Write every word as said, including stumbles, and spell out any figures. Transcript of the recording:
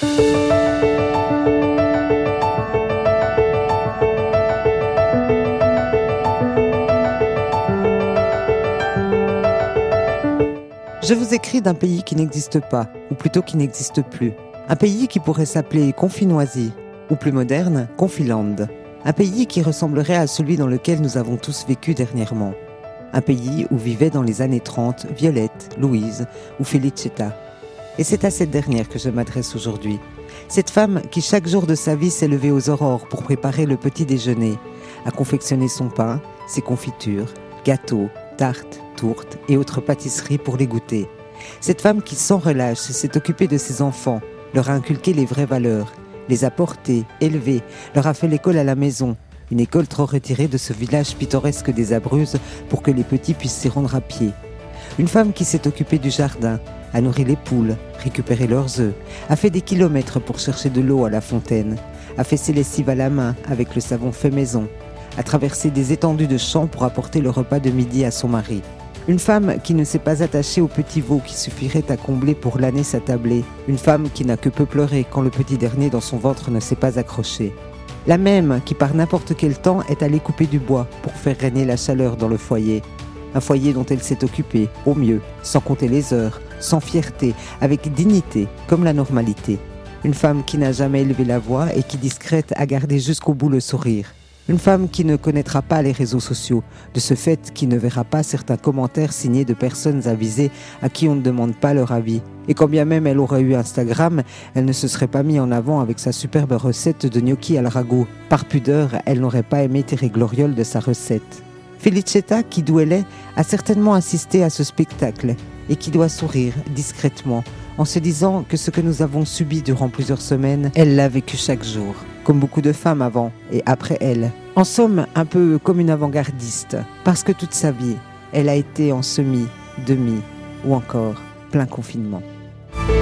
Je vous écris d'un pays qui n'existe pas, ou plutôt qui n'existe plus. Un pays qui pourrait s'appeler Confinoisie, ou plus moderne, Confiland. Un pays qui ressemblerait à celui dans lequel nous avons tous vécu dernièrement. Un pays où vivaient dans les années trente Violette, Louise ou Felicetta. Et c'est à cette dernière que je m'adresse aujourd'hui. Cette femme qui chaque jour de sa vie s'est levée aux aurores pour préparer le petit déjeuner, a confectionné son pain, ses confitures, gâteaux, tartes, tourtes et autres pâtisseries pour les goûter. Cette femme qui sans relâche s'est occupée de ses enfants, leur a inculqué les vraies valeurs, les a portés, élevés, leur a fait l'école à la maison, une école trop retirée de ce village pittoresque des Abruzzes pour que les petits puissent s'y rendre à pied. Une femme qui s'est occupée du jardin, a nourri les poules, récupéré leurs œufs, a fait des kilomètres pour chercher de l'eau à la fontaine, a fait ses lessives à la main avec le savon fait maison, a traversé des étendues de champs pour apporter le repas de midi à son mari. Une femme qui ne s'est pas attachée au petit veau qui suffirait à combler pour l'année sa tablée. Une femme qui n'a que peu pleuré quand le petit dernier dans son ventre ne s'est pas accroché. La même qui par n'importe quel temps est allée couper du bois pour faire régner la chaleur dans le foyer. Un foyer dont elle s'est occupée, au mieux, sans compter les heures, sans fierté, avec dignité, comme la normalité. Une femme qui n'a jamais élevé la voix et qui, discrète, a gardé jusqu'au bout le sourire. Une femme qui ne connaîtra pas les réseaux sociaux, de ce fait qui ne verra pas certains commentaires signés de personnes avisées à qui on ne demande pas leur avis. Et quand bien même elle aurait eu Instagram, elle ne se serait pas mise en avant avec sa superbe recette de gnocchi al ragout. Par pudeur, elle n'aurait pas aimé tirer gloriole de sa recette. Felicetta, qui d'où elle est, a certainement assisté à ce spectacle et qui doit sourire discrètement en se disant que ce que nous avons subi durant plusieurs semaines, elle l'a vécu chaque jour, comme beaucoup de femmes avant et après elle. En somme, un peu comme une avant-gardiste, parce que toute sa vie, elle a été en semi, demi ou encore plein confinement.